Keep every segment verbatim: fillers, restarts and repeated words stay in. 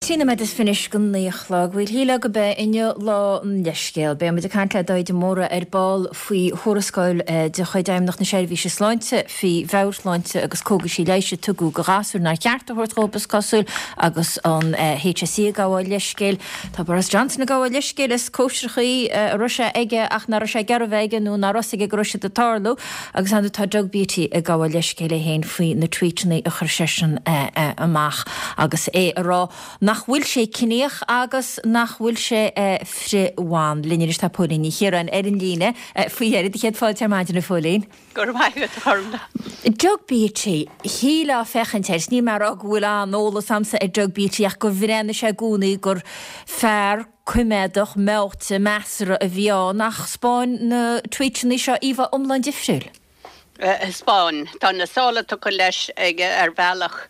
Tína me is finis gon léochlog, bhfuil hí le go be inne lá an leiscéal, be me de cantla daid de móra ar ball faoi chorascáil de chuideim nach na seirbhí se sláinte fi bhehsláinte agus cóga sí leiise tuú go gasú nar ceartthirtrópas cosúil agus an H S C gáil leiscéil. Tá Boris Johnson gáil leiscéil is cóisichaí Rusia aige ach na sé garhheige nó na Rossige groise de tarlú agus an tá dogbítí a gáil leiscéile héin faoi na tweetnaí a chuirsesin amach agus é ará nach bhfuil sé cinnéoch agus nach bhfuil sé friháin linne tá pólíní chéar an ar an líne faoihéir chéad fáil tearmáidir na fólín. Gur bhaid thumna. Dogbítí híle fechantéir ní mar a bhfuil an nóla samsa ar dogbítí ach gur bhréna sé gúnaí gur fearr cuimeadach méte measara a bhíá nach Spáin na tweetnaí seo íomh omlain difriúil. Spáin tá na sála tu go leis ag ar bhealach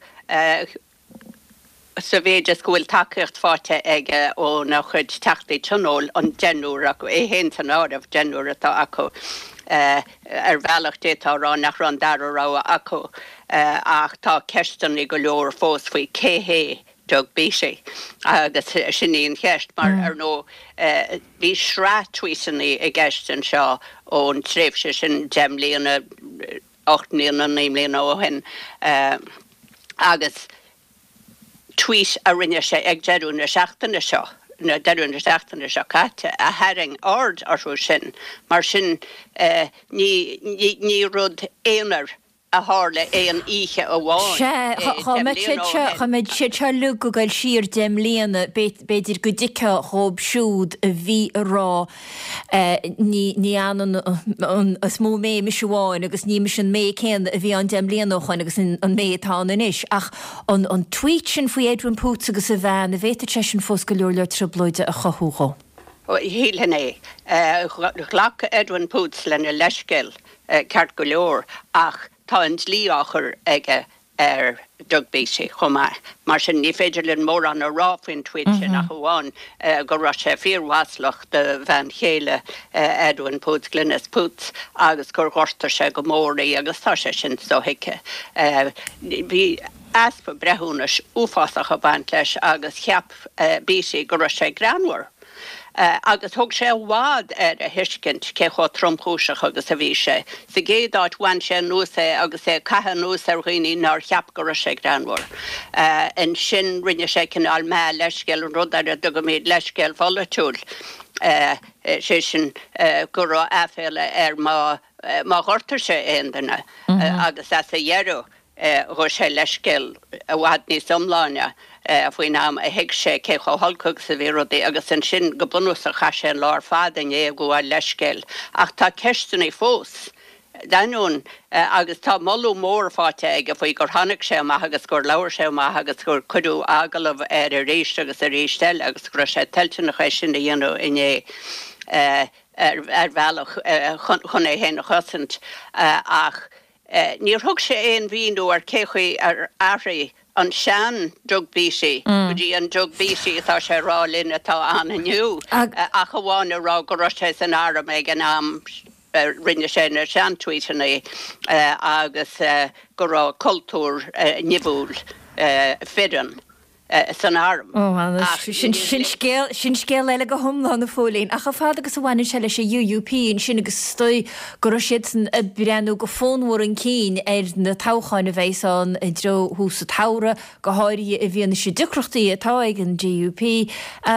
sa bhéidir scoil takeíocht fáte ige ó na chud teachtaí tunóil an genúr acu é hén an áibh genúr atá acu ar bhealach détá rá nach ran darrá acu ach tá cestanna go leor fós faoi céhé dog bísí agus sinníon cheist mar ar nó bhí srá tuisannaí i gceistan seo ón tréimhse sin deimlíonna ochtaíonna níomlíonna ó hin agus tweet a rinne sé ag deadú na seachtainna seo na deadú na seachtainna seo caite a herring ord arú sin mar sin ní rud éonar a hála é an ihe a bháin. Chaid sé te lu go gail siar dem léana beidir go dice chob siúd a bhí rá ní an smó mé mis bháin agus ní mis an mé céan a bhí an dem léanaáin agus an métána is ach an tweet sin faoi Edwin Poots agus a bhein a bhéta te sin fós go leor le tribloide a chothúá. Hílené ghlacha Edwin Poots lena leiscéil ceart go leor ach tá an slíáchar ige ar dogbísí chumá mar sin ní féidir linn mór an a ráfin tweet sin nach bháin go ra sé fíorháslach de bhean chéile Edwin Poots Glynis Poots agus gur ghortar sé go móraí agus tá sé sin so hiice. Bhí aspa brethúnas uafásach a bhaint leis agus cheap bísí go ra sé granmhar. Uh, agus thug sé bhád ar a hiiscint ce chu tromchúiseach agus a bhí sé. Sa géadáit bhain sé núsa agus é cathe nús ar chuoine nar cheap go sé granmhar. An sin rinne sé cinál me leiscéil an rud ar a do go méid leiscéil folatúil. sé sin go rá aféile ar má ghortar sé aondaine agus as a dhearú go sé leiscéil a bhhad níos omláine. Faoin am a hiic sé cé cho holcog sa bhírodí agus an sin go bunús a cha sé lár fádain é gohfuil leiscéil ach tá ceistena fós. Daún agus tá mollú mór fáte ige faoi gur tháinig sé amach agus gur leabhar sé amach agus gur cuidú agalamh ar a réist agus a réistel agus gur sé tiltena chu sin a dhéanú iné ar bhealach chun é héna chosint ach níor thug sé éon bhíonú ar céchuí ar áraí an sean drugbísí, budí an drugbísí tá sé rá linn atá an aniu a chaháin rá go sé an ára méid an am rinne sé na sean tweetana agus go rá cultúr nibúl fidan. San arm. Sin scéal eile go thomlá na fólín. A cha fád agus a bhhaine se leis sé U U P in sin agus stoi go siad a breanú go fónmór an cín ar na táchaáin a bhéán i dro hús a tára go háirí a bhíonna sé ducrochtaí atá ag an G U P.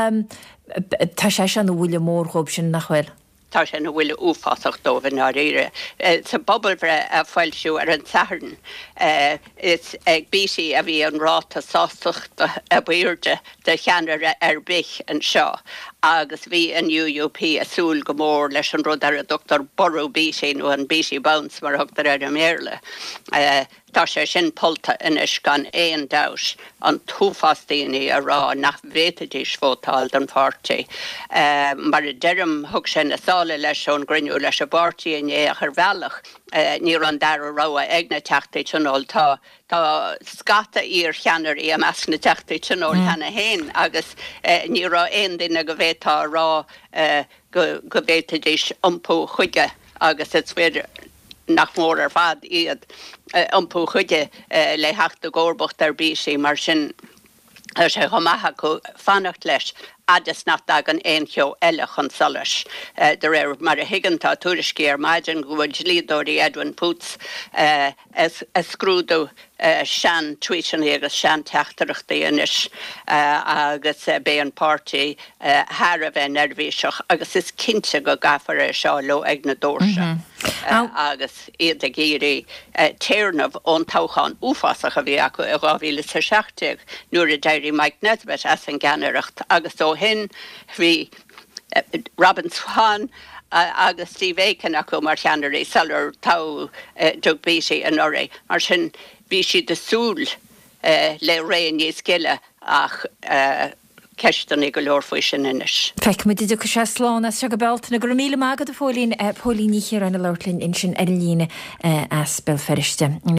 Tá sé se an bhfuile mór chob sin nachhfuil. Tá sé na bhfuile uafásach dómhan á réire. Sa bobbal a foiilsiú ar an saharn is ag bísí a bhí an ráta sásacht a bhuiirde de cheanar ar bich an seo. Agus bhí an U U P a súil go mór leis an rud ar a Doctor Borrow bísí nó an bísí bounce mar thugtar ar an méle. Tá sé sin polta inis gan éon dais an túfastíine a rá nach bhrétadís fótáil don pártaí. Mar a deirm thug sin na sála leis an grinú leis a bártaí é a chu bhealach ní an dar rá ag na teachtaí tunol tá tá scata ír cheanar í a meas na teachtaí tunol hena héin agus ní rá aon duine go bhétá rá go bhétadís iompú chuige agus it's féidir nach mór ar fad iad iompú chuide le heachta gcóirbocht ar bísí mar sin sé go maithe go fannacht leis agus nach dagan éon cheo eile chun solas. De réir mar a higantá tuairiscéir maidin go bhfuil lídóirí Edwin Poots is scrúdú sean tuisan agus sean teachtarachta inis agus bé an pártaí thar a bheith nervhíiseach agus is cinnte go gafar é seo lo ag na dóirse. Agus iad a géirí téirnamh ón táchan úfasach a bhí acu i gáhíle sa seachteg nuair a deirí Mike Nesbitt as an ganaracht agus ó hin bhí Robin Swan agus Steve Aiken acu mar cheanarí salar tá dugbísí an oré mar sin bhí si de súl le réon níos sciile ach ceistan go leor faoi sin inis. Feic mu idir go sé sláán as se go beltana gur míle mágad a fólín pólíní chéar an a leirlinn in sin eilíne as bel ferrichte.